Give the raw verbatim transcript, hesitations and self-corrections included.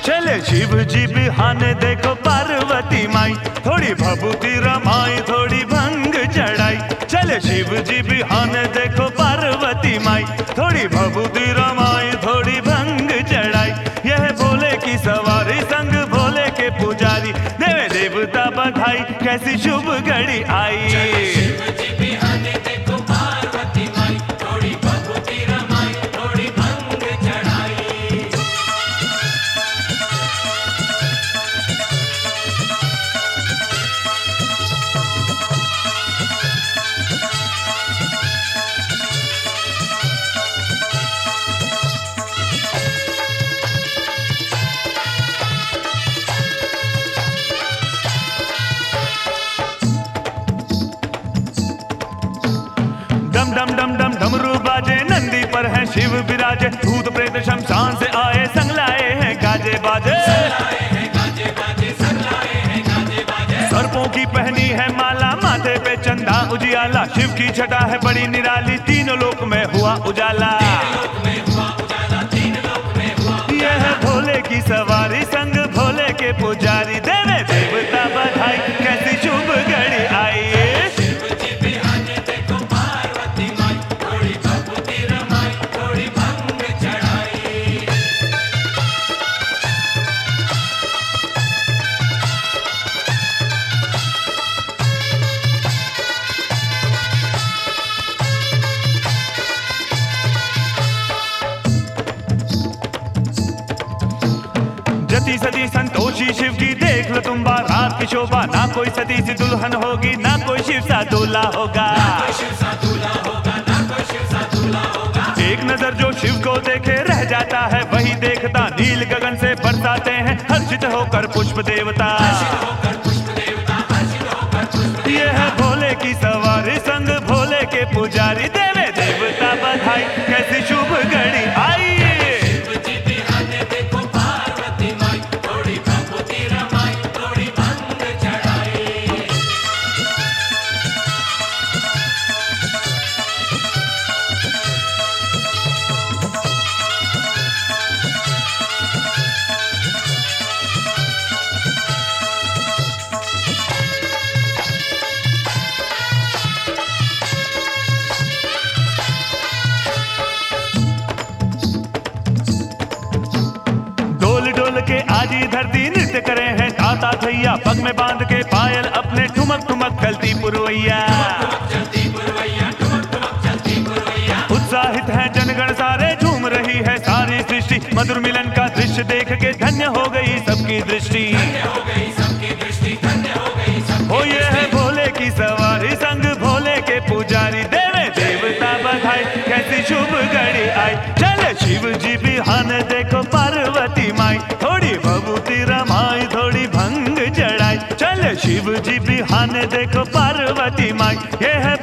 चले शिव जी बिहाने देखो पार्वती माई, थोड़ी भभूति रमाई थोड़ी भंग चढ़ाई। चले शिव जी बिहाने देखो पार्वती माई, थोड़ी भभूति रमाई थोड़ी भंग चढ़ाई। यह भोले की सवारी संग भोले के पुजारी, देवे देवता बधाई कैसी शुभ घड़ी आई। डम डम डम डम डमरू बाजे नंदी पर है शिव विराजे, भूत प्रेत शमशान से आए संग लाए हैं गाजे बाजे। सर्पों की पहनी है माला माथे पे चंदा उजियाला, शिव की छटा है बड़ी निराली तीनों लोक में हुआ उजाला। यह है भोले की सवारी संग भोले के पुजारी, देवे देवता बधाई कैसी शुभ घड़ी आई। जती सती संतोषी शिव की देख लो तुम बारात की शोभा, ना कोई सती सी दुल्हन होगी ना कोई शिव सा दूल्हा होगा। एक नजर जो शिव को देखे रह जाता है वही देखता, नील गगन से बरसाते हैं हर्षित होकर पुष्प देवता। ये है भोले की सवारी संग भोले के पुजारी, देवे देवता बधाई कैसी शुभ घड़ी आई। के आजी धरती नृत्य करे हैं ताता थैया, पग में बांध के पायल अपने ठुमक ठुमक चलती पुरवैया। उत्साहित है जनगण सारे झूम रही है सारी सृष्टि, मधुर मिलन का दृश्य देख के धन्य हो गई सबकी दृष्टि। हो ये है भोले की सवारी संग भोले के पुजारी, देवे देवता बधाई कैसी शुभ घड़ी आई। चले शिव जी बिहाने देखो पार्वती माई, थोड़ी भभूति रमाई थोड़ी भंग चढ़ाई। चले शिव जी बिहाने देखो पार्वती माई, ये है